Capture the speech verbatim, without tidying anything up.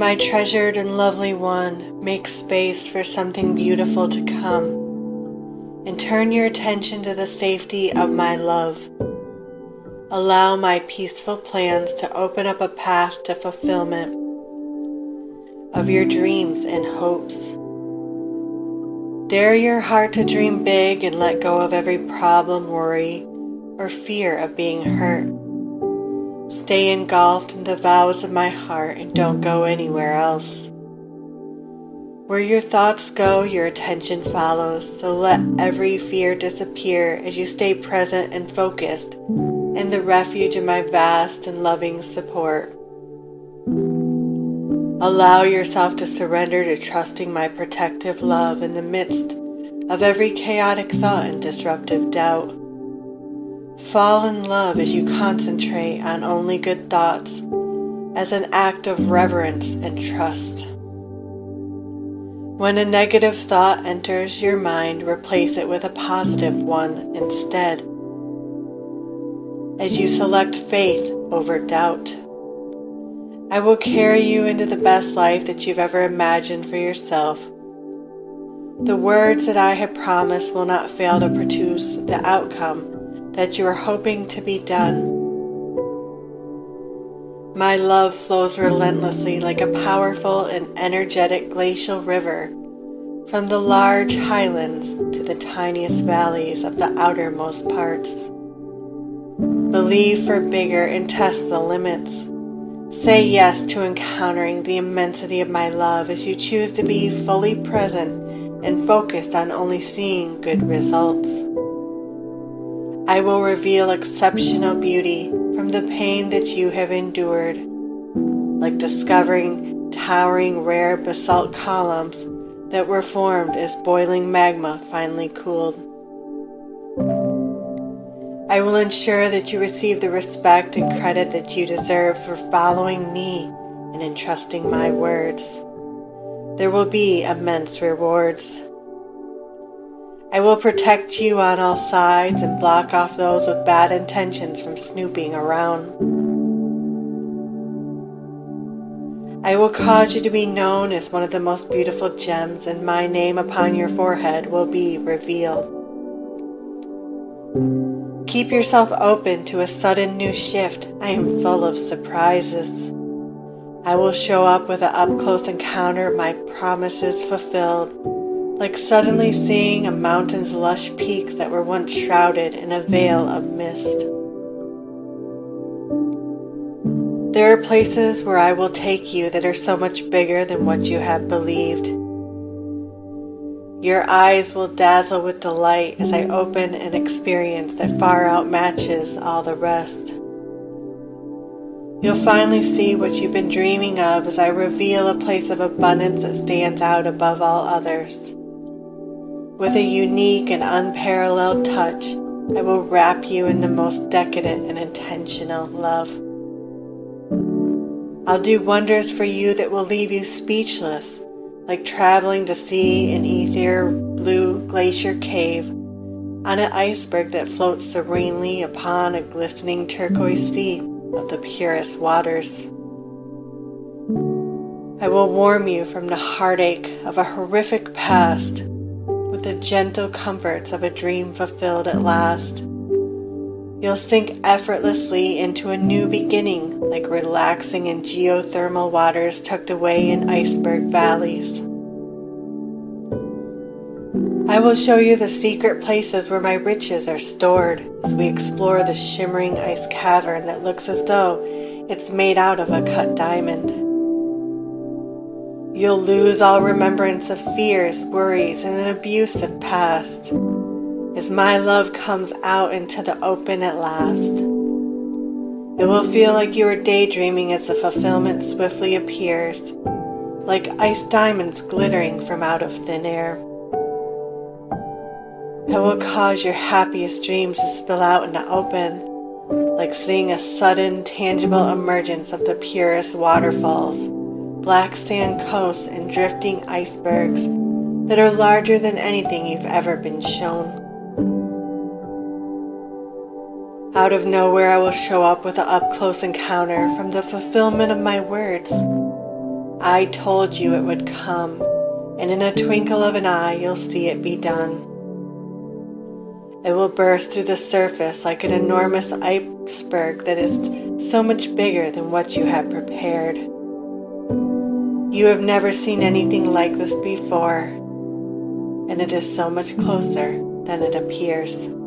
My treasured and lovely one, make space for something beautiful to come, and turn your attention to the safety of my love. Allow my peaceful plans to open up a path to fulfillment of your dreams and hopes. Dare your heart to dream big and let go of every problem, worry, or fear of being hurt. Stay engulfed in the vows of my heart and don't go anywhere else. Where your thoughts go, your attention follows, so let every fear disappear as you stay present and focused in the refuge of my vast and loving support. Allow yourself to surrender to trusting my protective love in the midst of every chaotic thought and disruptive doubt. Fall in love as you concentrate on only good thoughts as an act of reverence and trust. When a negative thought enters your mind, replace it with a positive one instead, as you select faith over doubt. I will carry you into the best life that you've ever imagined for yourself. The words that I have promised will not fail to produce the outcome that you are hoping to be done. My love flows relentlessly like a powerful and energetic glacial river from the large highlands to the tiniest valleys of the outermost parts. Believe for bigger and test the limits. Say yes to encountering the immensity of my love as you choose to be fully present and focused on only seeing good results. I will reveal exceptional beauty from the pain that you have endured, like discovering towering rare basalt columns that were formed as boiling magma finally cooled. I will ensure that you receive the respect and credit that you deserve for following me and entrusting my words. There will be immense rewards. I will protect you on all sides and block off those with bad intentions from snooping around. I will cause you to be known as one of the most beautiful gems, and my name upon your forehead will be revealed. Keep yourself open to a sudden new shift. I am full of surprises. I will show up with an up-close encounter of my promises fulfilled, like suddenly seeing a mountain's lush peaks that were once shrouded in a veil of mist. There are places where I will take you that are so much bigger than what you have believed. Your eyes will dazzle with delight as I open an experience that far outmatches all the rest. You'll finally see what you've been dreaming of as I reveal a place of abundance that stands out above all others. With a unique and unparalleled touch, I will wrap you in the most decadent and intentional love. I'll do wonders for you that will leave you speechless, like traveling to see an ether blue glacier cave on an iceberg that floats serenely upon a glistening turquoise sea of the purest waters. I will warm you from the heartache of a horrific past with the gentle comforts of a dream fulfilled at last. You'll sink effortlessly into a new beginning, like relaxing in geothermal waters tucked away in iceberg valleys. I will show you the secret places where my riches are stored as we explore the shimmering ice cavern that looks as though it's made out of a cut diamond. You'll lose all remembrance of fears, worries, and an abusive past as my love comes out into the open at last. It will feel like you are daydreaming as the fulfillment swiftly appears, like ice diamonds glittering from out of thin air. I will cause your happiest dreams to spill out in the open, like seeing a sudden, tangible emergence of the purest waterfalls, black sand coasts, and drifting icebergs that are larger than anything you've ever been shown. Out of nowhere, I will show up with an up-close encounter from the fulfillment of my words. I told you it would come, and in a twinkle of an eye you'll see it be done. It will burst through the surface like an enormous iceberg that is so much bigger than what you had prepared. You have never seen anything like this before, and it is so much closer than it appears.